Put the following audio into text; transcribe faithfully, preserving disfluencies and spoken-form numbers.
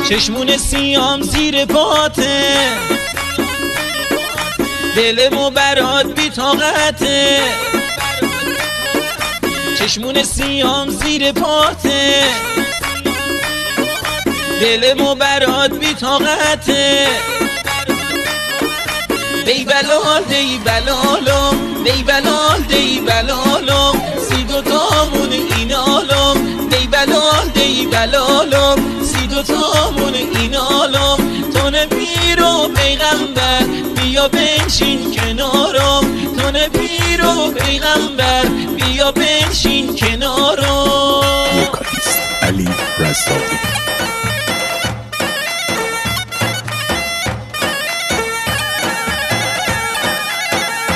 چشمون سیام زیر پاته، دلمو برات بی طاقته. چشمون سیام زیر پاته، دلمو برات بی طاقته. دی بلال دی بلالم، دی بلال دی بلالم، سی دو تامون اینالم. دی بلال دی بلالم، سی دو تامون اینالم. تو نبیر و پیغمبر بیا بنشین کنارم، تو نبیر و پیغمبر بیا بنشین